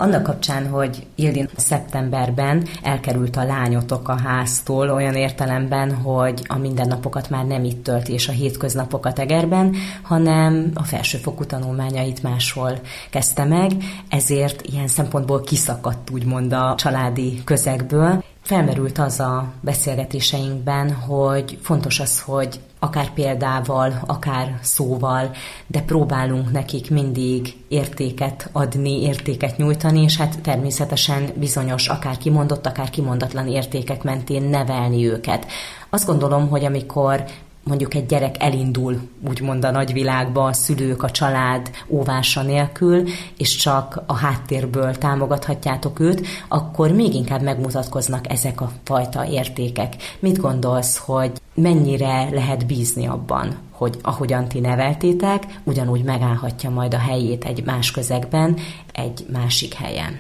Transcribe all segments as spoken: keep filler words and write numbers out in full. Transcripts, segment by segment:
Annak kapcsán, hogy Ildin szeptemberben elkerült a lányotok a háztól, olyan értelemben, hogy a mindennapokat már nem itt tölti, és a hétköznapokat Egerben, hanem a felsőfokú tanulmányait máshol kezdte meg, ezért ilyen szempontból kiszakadt úgymond a családi közegből. Felmerült az a beszélgetéseinkben, hogy fontos az, hogy akár példával, akár szóval, de próbálunk nekik mindig értéket adni, értéket nyújtani, és hát természetesen bizonyos, akár kimondott, akár kimondatlan értékek mentén nevelni őket. Azt gondolom, hogy amikor mondjuk egy gyerek elindul, úgymond a nagyvilágba, a szülők, a család óvása nélkül, és csak a háttérből támogathatjátok őt, akkor még inkább megmutatkoznak ezek a fajta értékek. Mit gondolsz, hogy mennyire lehet bízni abban, hogy ahogyan ti neveltétek, ugyanúgy megállhatja majd a helyét egy más közegben, egy másik helyen?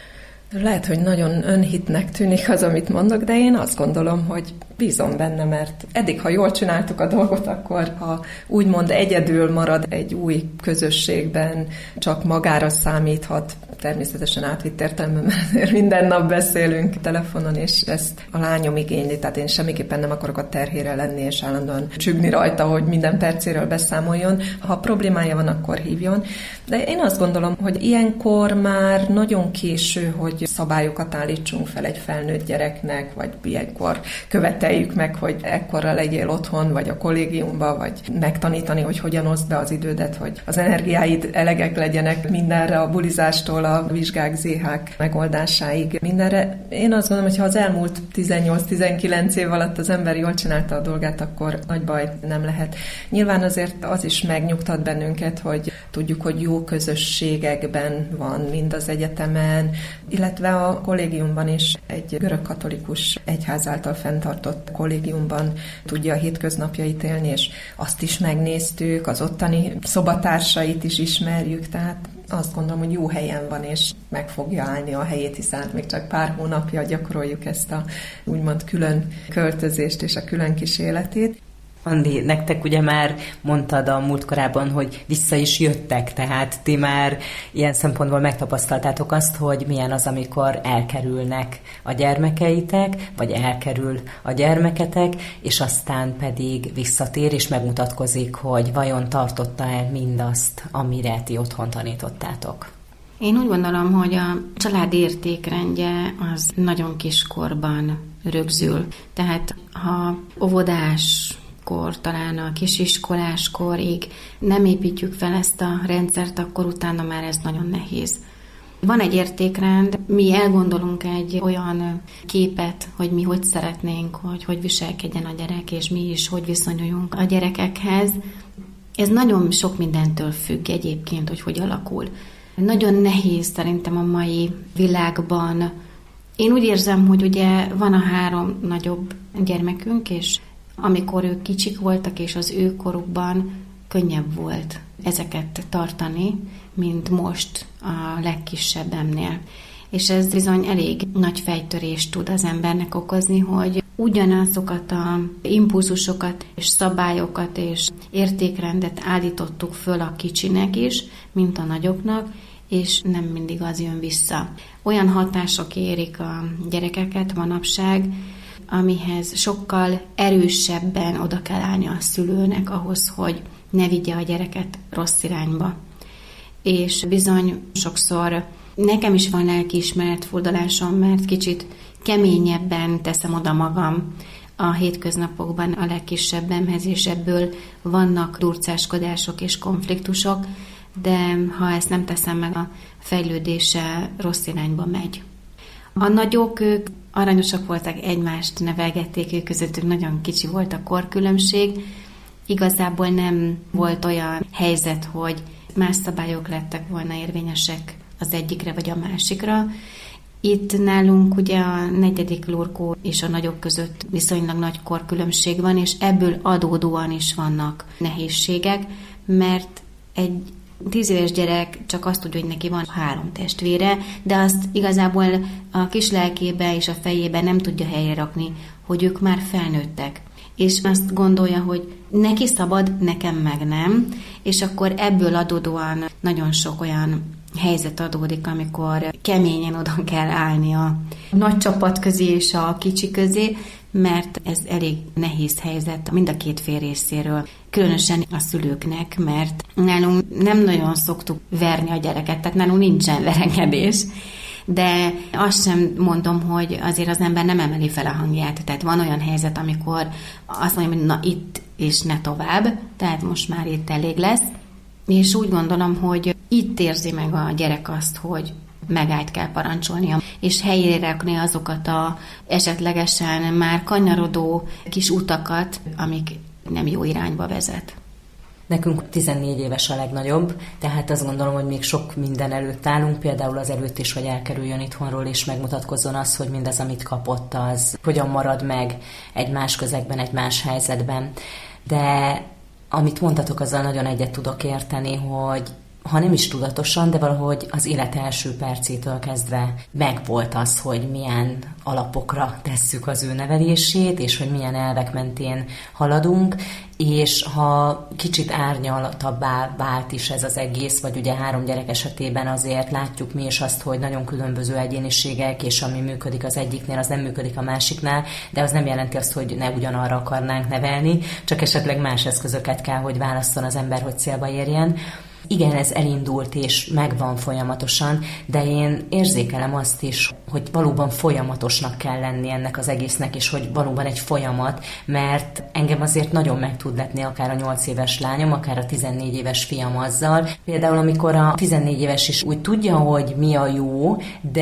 Lehet, hogy nagyon önhitnek tűnik az, amit mondok, de én azt gondolom, hogy bízom benne, mert eddig, ha jól csináltuk a dolgot, akkor ha úgymond egyedül marad egy új közösségben, csak magára számíthat, természetesen átvitt értelemben, mert minden nap beszélünk telefonon, és ezt a lányom igényli, tehát én semmiképpen nem akarok a terhére lenni, és állandóan csüggni rajta, hogy minden percéről beszámoljon. Ha problémája van, akkor hívjon. De én azt gondolom, hogy ilyenkor már nagyon késő, hogy szabályokat állítsunk fel egy felnőtt gyereknek, vagy ilyenkor követeljük meg, hogy ekkorra legyél otthon, vagy a kollégiumban, vagy megtanítani, hogy hogyan oszd be az idődet, hogy az energiáid elegek legyenek mindenre, a bulizástól a vizsgák, zéhák megoldásáig, mindenre. Én azt gondolom, hogy ha az elmúlt tizennyolc-tizenkilenc év alatt az ember jól csinálta a dolgát, akkor nagy baj nem lehet. Nyilván azért az is megnyugtat bennünket, hogy tudjuk, hogy jó közösségekben van, mind az egyetemen, illetve a kollégiumban is egy görögkatolikus egyház által fenntartott kollégiumban tudja a hétköznapjait élni, és azt is megnéztük, az ottani szobatársait is ismerjük, tehát azt gondolom, hogy jó helyen van, és meg fogja állni a helyét, hiszen még csak pár hónapja gyakoroljuk ezt a úgymond külön költözést és a külön kis életét. Andi, nektek ugye már mondtad a múltkorában, hogy vissza is jöttek, tehát ti már ilyen szempontból megtapasztaltátok azt, hogy milyen az, amikor elkerülnek a gyermekeitek, vagy elkerül a gyermeketek, és aztán pedig visszatér, és megmutatkozik, hogy vajon tartotta el mindazt, amire ti otthon tanítottátok. Én úgy gondolom, hogy a család értékrendje az nagyon kiskorban rögzül. Tehát ha óvodás kor, talán a kisiskolás korig nem építjük fel ezt a rendszert, akkor utána már ez nagyon nehéz. Van egy értékrend, mi elgondolunk egy olyan képet, hogy mi hogy szeretnénk, hogy hogy viselkedjen a gyerek, és mi is hogy viszonyuljunk a gyerekekhez. Ez nagyon sok mindentől függ egyébként, hogy hogy alakul. Nagyon nehéz szerintem a mai világban. Én úgy érzem, hogy ugye van a három nagyobb gyermekünk, és amikor ők kicsik voltak, és az ő korukban könnyebb volt ezeket tartani, mint most a legkisebbemnél. És ez bizony elég nagy fejtörést tud az embernek okozni, hogy ugyanazokat a impulzusokat és szabályokat és értékrendet állítottuk föl a kicsinek is, mint a nagyoknak, és nem mindig az jön vissza. Olyan hatások érik a gyerekeket manapság, amihez sokkal erősebben oda kell állni a szülőnek ahhoz, hogy ne vigye a gyereket rossz irányba. És bizony sokszor nekem is van lelkiismeret fordulásom, mert kicsit keményebben teszem oda magam a hétköznapokban a legkisebbemhez, és ebből vannak durcáskodások és konfliktusok, de ha ezt nem teszem meg, a fejlődése rossz irányba megy. A nagyok, ők aranyosak voltak, egymást nevelgették, ők közöttük nagyon kicsi volt a korkülönbség. Igazából nem volt olyan helyzet, hogy más szabályok lettek volna érvényesek az egyikre vagy a másikra. Itt nálunk ugye a negyedik lurkó és a nagyok között viszonylag nagy korkülönbség van, és ebből adódóan is vannak nehézségek, mert egy tíz éves gyerek csak azt tudja, hogy neki van három testvére, de azt igazából a kis lelkébe és a fejébe nem tudja helyre rakni, hogy ők már felnőttek. És azt gondolja, hogy neki szabad, nekem meg nem, és akkor ebből adódóan nagyon sok olyan helyzet adódik, amikor keményen oda kell állni a nagy csapat közé és a kicsi közé, mert ez elég nehéz helyzet mind a két fél részéről, különösen a szülőknek, mert nálunk nem nagyon szoktuk verni a gyereket, tehát nálunk nincsen verekedés, de azt sem mondom, hogy azért az ember nem emeli fel a hangját, tehát van olyan helyzet, amikor azt mondja, hogy na itt és ne tovább, tehát most már itt elég lesz, és úgy gondolom, hogy itt érzi meg a gyerek azt, hogy megállt kell parancsolnia, és helyére rakni azokat a esetlegesen már kanyarodó kis utakat, amik nem jó irányba vezet. Nekünk tizennégy éves a legnagyobb, tehát azt gondolom, hogy még sok minden előtt állunk, például az előtt is, hogy elkerüljön itthonról, és megmutatkozzon az, hogy mindez, amit kapott, az hogyan marad meg egy más közegben, egy más helyzetben. De amit mondtatok, azzal nagyon egyet tudok érteni, hogy ha nem is tudatosan, de valahogy az élet első percétől kezdve megvolt az, hogy milyen alapokra tesszük az ő nevelését, és hogy milyen elvek mentén haladunk, és ha kicsit árnyaltabbá vált is ez az egész, vagy ugye három gyerek esetében azért látjuk mi is azt, hogy nagyon különböző egyéniségek, és ami működik az egyiknél, az nem működik a másiknál, de az nem jelenti azt, hogy ne ugyanarra akarnánk nevelni, csak esetleg más eszközöket kell, hogy válasszon az ember, hogy célba érjen. Igen, ez elindult és megvan folyamatosan, de én érzékelem azt is, hogy valóban folyamatosnak kell lenni ennek az egésznek, és hogy valóban egy folyamat, mert engem azért nagyon meg tud lepni akár a nyolc éves lányom, akár a tizennégy éves fiam azzal. Például amikor a tizennégy éves is úgy tudja, hogy mi a jó,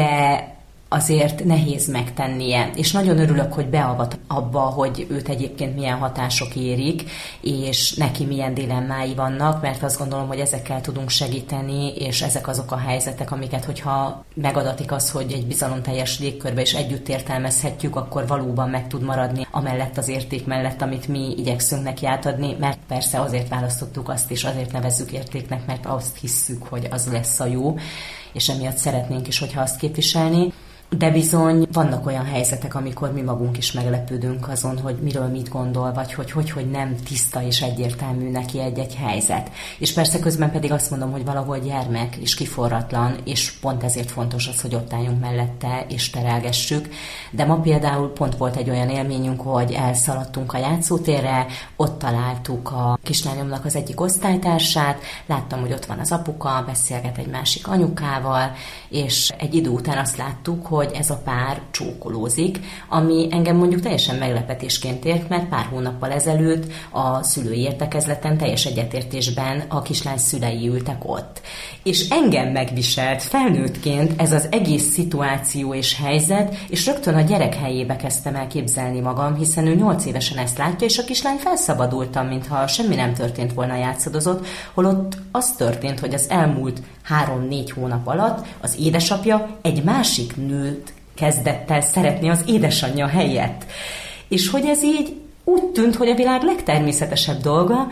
de azért nehéz megtennie, és nagyon örülök, hogy beavat abba, hogy őt egyébként milyen hatások érik, és neki milyen dilemmái vannak, mert azt gondolom, hogy ezekkel tudunk segíteni, és ezek azok a helyzetek, amiket, hogyha megadatik az, hogy egy bizalomteljes légkörbe is együtt értelmezhetjük, akkor valóban meg tud maradni amellett az érték mellett, amit mi igyekszünk neki átadni, mert persze azért választottuk azt, és azért nevezzük értéknek, mert azt hisszük, hogy az lesz a jó, és emiatt szeretnénk is, hogyha azt képviselni. De bizony vannak olyan helyzetek, amikor mi magunk is meglepődünk azon, hogy miről mit gondol, vagy hogy, hogy, hogy nem tiszta és egyértelmű neki egy-egy helyzet. És persze közben pedig azt mondom, hogy valahol gyermek és kiforratlan, és pont ezért fontos az, hogy ott álljunk mellette és terelgessük. De ma például pont volt egy olyan élményünk, hogy elszaladtunk a játszótérre, ott találtuk a kislányomnak az egyik osztálytársát, láttam, hogy ott van az apuka, beszélget egy másik anyukával, és egy idő után azt láttuk, hogy ez a pár csókolózik, ami engem mondjuk teljesen meglepetésként ért, mert pár hónappal ezelőtt a szülői értekezleten teljes egyetértésben a kislány szülei ültek ott. És engem megviselt felnőttként ez az egész szituáció és helyzet, és rögtön a gyerek helyébe kezdtem el képzelni magam, hiszen ő nyolc évesen ezt látja, és a kislány felszabadultam, mintha semmi nem történt volna, játszadozott, holott az történt, hogy az elmúlt három-négy hónap alatt az édesapja egy másik nőt kezdett el szeretni az édesanyja helyett. És hogy ez így úgy tűnt, hogy a világ legtermészetesebb dolga,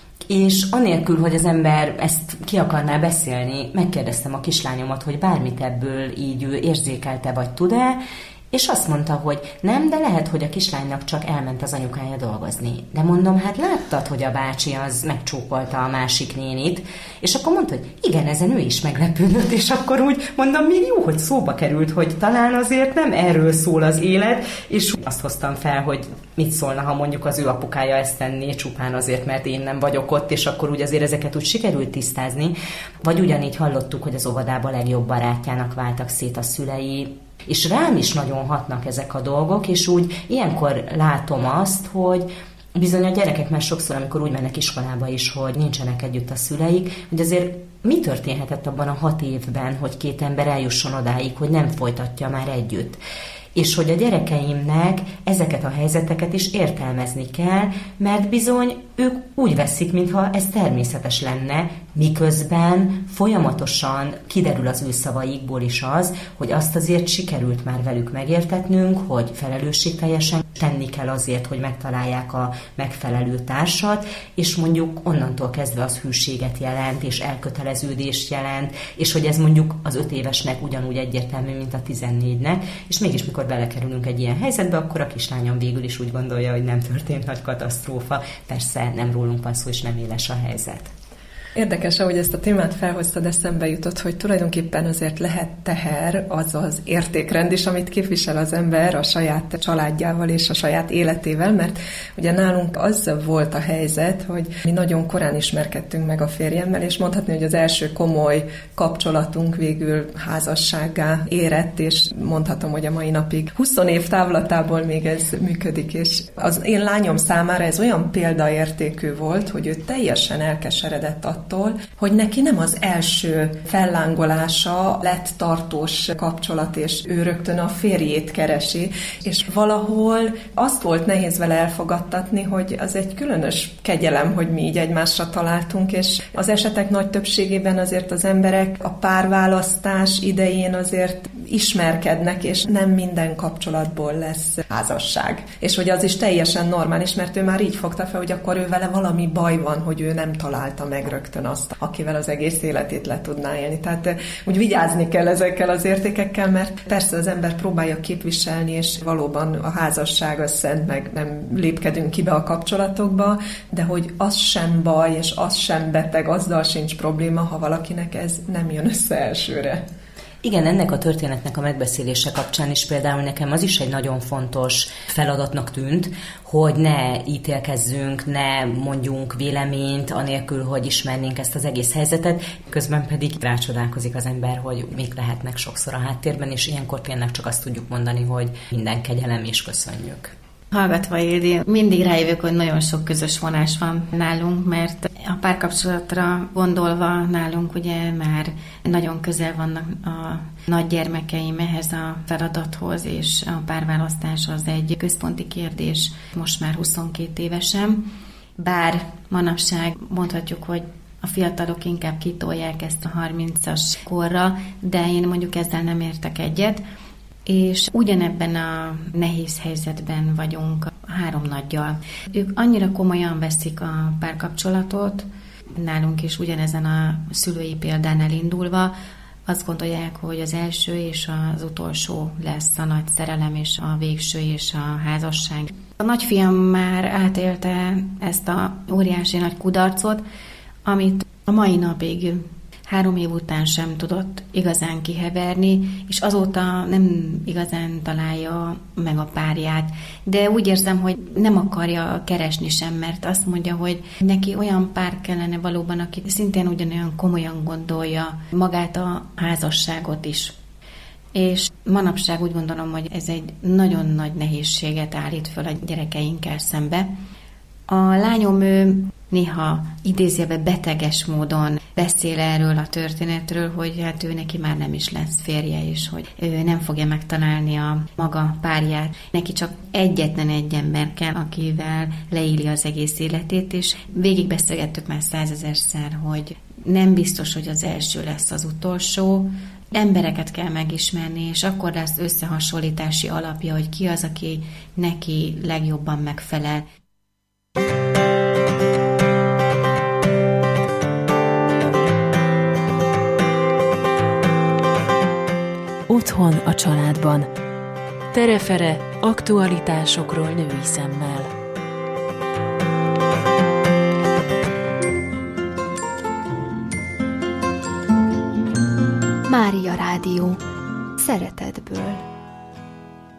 és anélkül, hogy az ember ezt ki akarná beszélni, megkérdeztem a kislányomat, hogy bármit ebből így ő érzékelte vagy tud-e, és azt mondta, hogy nem, de lehet, hogy a kislánynak csak elment az anyukája dolgozni. De mondom, hát láttad, hogy a bácsi az megcsókolta a másik nénit, és akkor mondta, hogy igen, ezen ő is meglepődött, és akkor úgy mondom, még jó, hogy szóba került, hogy talán azért nem erről szól az élet, és azt hoztam fel, hogy mit szólna, ha mondjuk az ő apukája ezt tenné, csupán azért, mert én nem vagyok ott, és akkor úgy azért ezeket úgy sikerült tisztázni. Vagy ugyanígy hallottuk, hogy az óvodában a legjobb barátjának váltak szét a szülei, és rám is nagyon hatnak ezek a dolgok, és úgy ilyenkor látom azt, hogy bizony a gyerekek már sokszor, amikor úgy mennek iskolába is, hogy nincsenek együtt a szüleik, hogy azért mi történhetett abban a hat évben, hogy két ember eljusson odáig, hogy nem folytatja már együtt. És hogy a gyerekeimnek ezeket a helyzeteket is értelmezni kell, mert bizony ők úgy veszik, mintha ez természetes lenne, miközben folyamatosan kiderül az ő szavaikból is az, hogy azt azért sikerült már velük megértetnünk, hogy felelősségteljesen tenni kell azért, hogy megtalálják a megfelelő társat, és mondjuk onnantól kezdve az hűséget jelent, és elköteleződést jelent, és hogy ez mondjuk az öt évesnek ugyanúgy egyértelmű, mint a tizennégynek, és mégis mikor belekerülünk egy ilyen helyzetbe, akkor a kislányom végül is úgy gondolja, hogy nem történt nagy katasztrófa. Persze nem rólunk van szó, és nem éles a helyzet. Érdekes, ahogy ezt a témát felhoztad, eszembe jutott, hogy tulajdonképpen azért lehet teher az az értékrend is, amit képvisel az ember a saját családjával és a saját életével, mert ugye nálunk az volt a helyzet, hogy mi nagyon korán ismerkedtünk meg a férjemmel, és mondhatni, hogy az első komoly kapcsolatunk végül házassággá érett, és mondhatom, hogy a mai napig húsz év távlatából még ez működik, és az én lányom számára ez olyan példaértékű volt, hogy ő teljesen elkeseredett attól, hogy neki nem az első fellángolása lett tartós kapcsolat, és ő rögtön a férjét keresi, és valahol azt volt nehéz vele elfogadtatni, hogy az egy különös kegyelem, hogy mi így egymásra találtunk, és az esetek nagy többségében azért az emberek a párválasztás idején azért ismerkednek, és nem minden kapcsolatból lesz házasság. És hogy az is teljesen normális, mert ő már így fogta fel, hogy akkor ő vele valami baj van, hogy ő nem találta meg rögtön azt, akivel az egész életét le tudná élni. Tehát úgy vigyázni kell ezekkel az értékekkel, mert persze az ember próbálja képviselni, és valóban a házasság az szent, meg nem lépkedünk ki be a kapcsolatokba, de hogy az sem baj, és az sem beteg, azzal sincs probléma, ha valakinek ez nem jön össze elsőre. Igen, ennek a történetnek a megbeszélése kapcsán is például nekem az is egy nagyon fontos feladatnak tűnt, hogy ne ítélkezzünk, ne mondjunk véleményt, anélkül, hogy ismernénk ezt az egész helyzetet, közben pedig rácsodálkozik az ember, hogy mik lehetnek sokszor a háttérben, és ilyenkor tényleg csak azt tudjuk mondani, hogy minden kegyelem és köszönjük. Hallgatva, Ildi, mindig rájövök, hogy nagyon sok közös vonás van nálunk, mert a párkapcsolatra gondolva nálunk ugye már nagyon közel vannak a nagygyermekeim ehhez a feladathoz, és a párválasztás az egy központi kérdés most már huszonkét évesen. Bár manapság mondhatjuk, hogy a fiatalok inkább kitolják ezt a harmincas korra, de én mondjuk ezzel nem értek egyet. És ugyanebben a nehéz helyzetben vagyunk a három nagyjal. Ők annyira komolyan veszik a párkapcsolatot, nálunk is ugyanezen a szülői példán elindulva, azt gondolják, hogy az első és az utolsó lesz a nagy szerelem, és a végső és a házasság. A nagyfiam már átélte ezt a óriási nagy kudarcot, amit a mai napig három év után sem tudott igazán kiheverni, és azóta nem igazán találja meg a párját. De úgy érzem, hogy nem akarja keresni sem, mert azt mondja, hogy neki olyan pár kellene valóban, aki szintén ugyanolyan komolyan gondolja magát a házasságot is. És manapság úgy gondolom, hogy ez egy nagyon nagy nehézséget állít föl a gyerekeinkkel szembe. A lányom ő néha idézőjelben beteges módon beszél erről a történetről, hogy hát ő neki már nem is lesz férje, és hogy ő nem fogja megtalálni a maga párját. Neki csak egyetlen egy ember kell, akivel leéli az egész életét, és végig beszélgettük már százezerszer, hogy nem biztos, hogy az első lesz az utolsó. Embereket kell megismerni, és akkor lesz összehasonlítási alapja, hogy ki az, aki neki legjobban megfelel. Otthon a családban. Tere-fere aktualitásokról női szemmel. Mária Rádió. Szeretetből.